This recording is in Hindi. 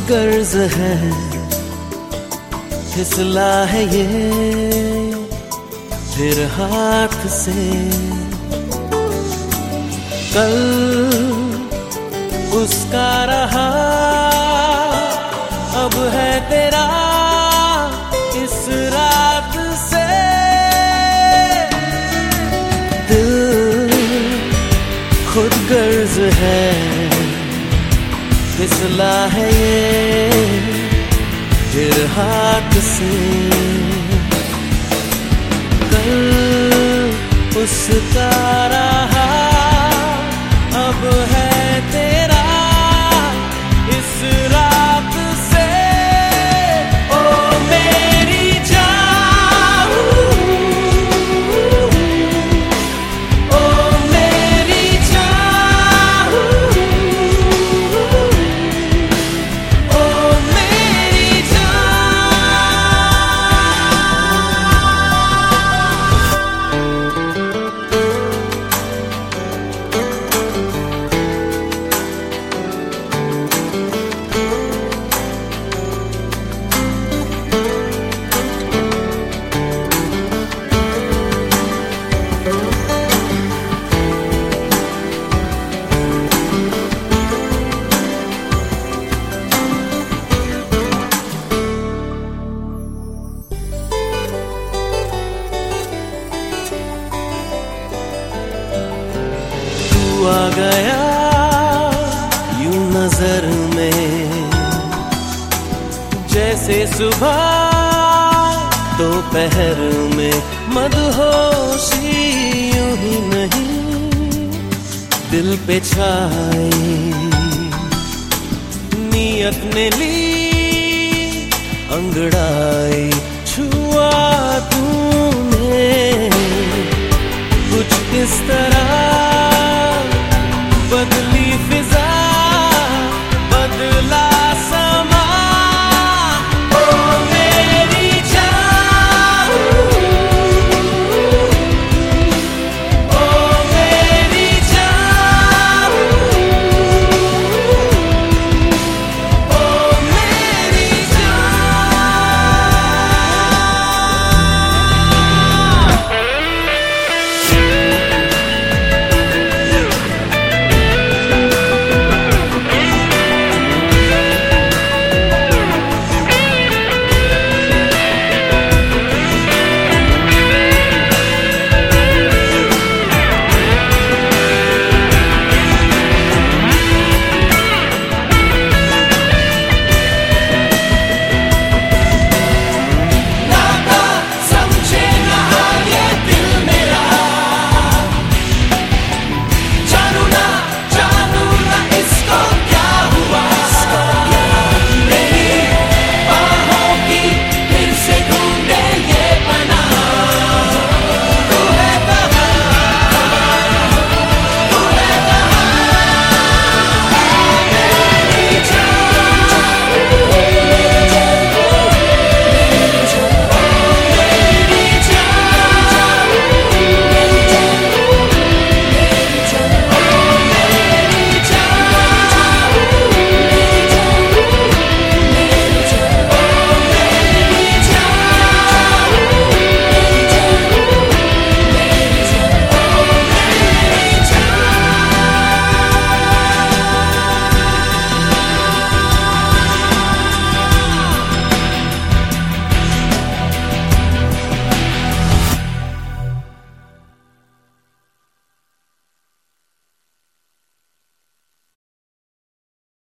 गर्ज है, फिसला है ये फिर हाथ से। कल उसका रहा, अब है तेरा इस रात से। दिल खुद गर्ज है, फिसला है ये फिर हाथ से। कल उसका रहा, अब है तेरा इस रात से। ओ मेरी जान, ओ मेरी जान, ओ मेरी जान। आ गया यूं नजर में, जैसे सुबह दोपहर में। मदहोशी यूं ही नहीं दिल पे छाई, नियत ने ली अंगड़ाई। छुआ